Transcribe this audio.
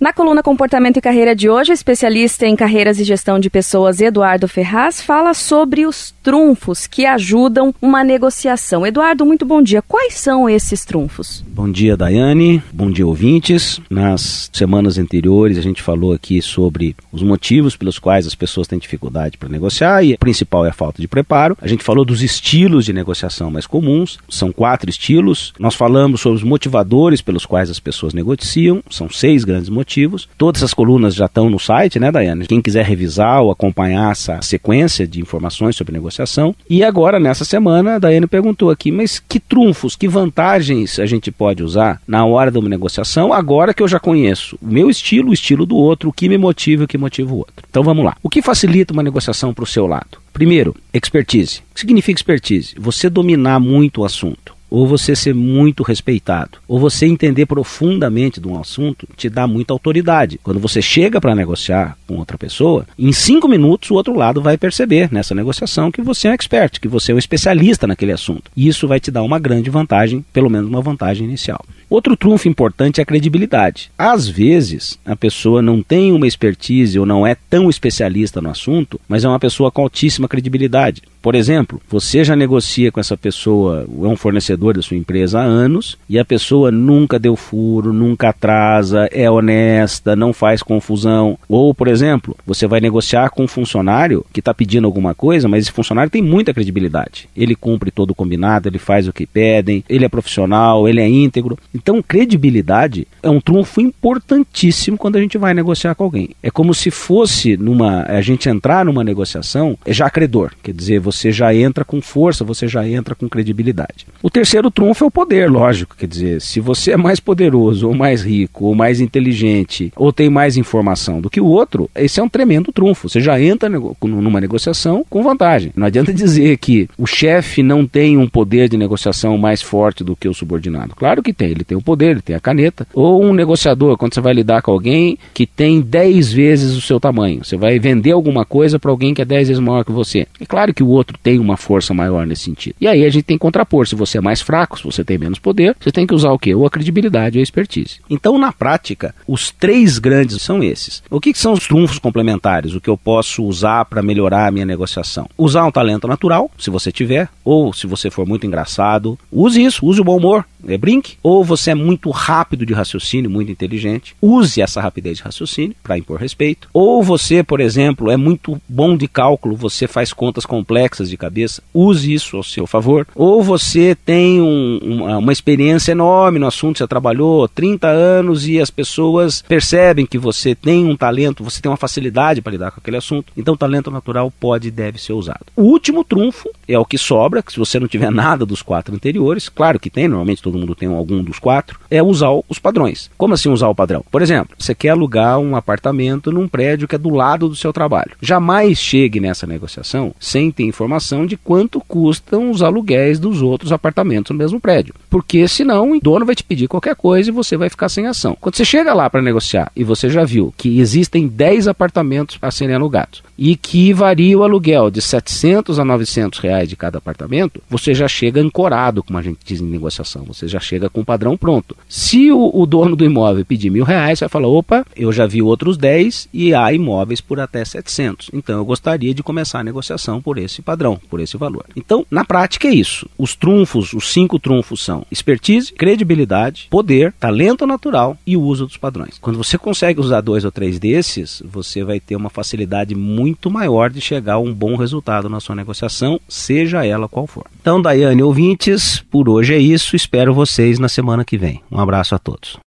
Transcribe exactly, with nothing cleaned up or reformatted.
Na coluna Comportamento e Carreira de hoje, o especialista em carreiras e gestão de pessoas Eduardo Ferraz fala sobre os trunfos que ajudam uma negociação. Eduardo, muito bom dia. Quais são esses trunfos? Bom dia, Daiane. Bom dia, ouvintes. Nas semanas anteriores, a gente falou aqui sobre os motivos pelos quais as pessoas têm dificuldade para negociar e o principal é a falta de preparo. A gente falou dos estilos de negociação mais comuns. São quatro estilos. Nós falamos sobre os motivadores pelos quais as pessoas negociam. São seis grandes motivos. Todas essas colunas já estão no site, né, Daiane? Quem quiser revisar ou acompanhar essa sequência de informações sobre negociação. E agora, nessa semana, a Daiane perguntou aqui, mas que trunfos, que vantagens a gente pode usar na hora de uma negociação, agora que eu já conheço o meu estilo, o estilo do outro, o que me motiva e o que motiva o outro. Então vamos lá. O que facilita uma negociação para o seu lado? Primeiro, expertise. O que significa expertise? Você dominar muito o assunto. Ou você ser muito respeitado, ou você entender profundamente de um assunto, te dá muita autoridade. Quando você chega para negociar com outra pessoa, em cinco minutos o outro lado vai perceber nessa negociação que você é um expert, que você é um especialista naquele assunto. E isso vai te dar uma grande vantagem, pelo menos uma vantagem inicial. Outro trunfo importante é a credibilidade. Às vezes, a pessoa não tem uma expertise ou não é tão especialista no assunto, mas é uma pessoa com altíssima credibilidade. Por exemplo, você já negocia com essa pessoa, é um fornecedor da sua empresa há anos, e a pessoa nunca deu furo, nunca atrasa, é honesta, não faz confusão. Ou, por exemplo, você vai negociar com um funcionário que está pedindo alguma coisa, mas esse funcionário tem muita credibilidade. Ele cumpre todo o combinado, ele faz o que pedem, ele é profissional, ele é íntegro. Então, credibilidade é um trunfo importantíssimo quando a gente vai negociar com alguém. É como se fosse numa, a gente entrar numa negociação já credor, quer dizer, você já entra com força, você já entra com credibilidade. O terceiro trunfo é o poder, lógico, quer dizer, se você é mais poderoso, ou mais rico, ou mais inteligente, ou tem mais informação do que o outro, esse é um tremendo trunfo. Você já entra numa negociação com vantagem. Não adianta dizer que o chefe não tem um poder de negociação mais forte do que o subordinado. Claro que tem, ele tem o poder, ele tem a caneta. Ou um negociador, quando você vai lidar com alguém que tem dez vezes o seu tamanho. Você vai vender alguma coisa para alguém que é dez vezes maior que você. É claro que o outro tem uma força maior nesse sentido. E aí a gente tem que contrapor. Se você é mais fraco, se você tem menos poder, você tem que usar o quê? Ou a credibilidade ou a expertise. Então, na prática, os três grandes são esses. O que, que são os trunfos complementares? O que eu posso usar para melhorar a minha negociação? Usar um talento natural, se você tiver, ou se você for muito engraçado, use isso, use o bom humor, é, brinque. Ou você é muito rápido de raciocínio, muito inteligente, use essa rapidez de raciocínio para impor respeito. Ou você, por exemplo, é muito bom de cálculo, você faz contas complexas de cabeça, use isso ao seu favor. Ou você tem um, uma, uma experiência enorme no assunto, você trabalhou trinta anos e as pessoas percebem que você tem um talento, você tem uma facilidade para lidar com aquele assunto, então o talento natural pode e deve ser usado. O último trunfo é o que sobra, que se você não tiver nada dos quatro anteriores, claro que tem, normalmente todo mundo tem algum dos quatro, é usar os padrões. Como assim usar o padrão? Por exemplo, você quer alugar um apartamento num prédio que é do lado do seu trabalho. Jamais chegue nessa negociação sem ter informação de quanto custam os aluguéis dos outros apartamentos no mesmo prédio. Porque senão o dono vai te pedir qualquer coisa e você vai ficar sem ação. Quando você chega lá para negociar e você já viu que existem dez apartamentos a serem alugados e que varia o aluguel de setecentos a novecentos reais de cada apartamento, você já chega ancorado, como a gente diz em negociação. Você já chega com o padrão pronto. Se o, o dono do imóvel pedir mil reais, você vai falar, opa, eu já vi outros dez e há imóveis por até setecentos. Então eu gostaria de começar a negociação por esse padrão, por esse valor. Então, na prática é isso. Os trunfos, os cinco trunfos são expertise, credibilidade, poder, talento natural e o uso dos padrões. Quando você consegue usar dois ou três desses, você vai ter uma facilidade muito maior de chegar a um bom resultado na sua negociação, seja ela qual for. Então, Daiane, ouvintes, por hoje é isso. Espero vocês na semana que vem. Um abraço a todos.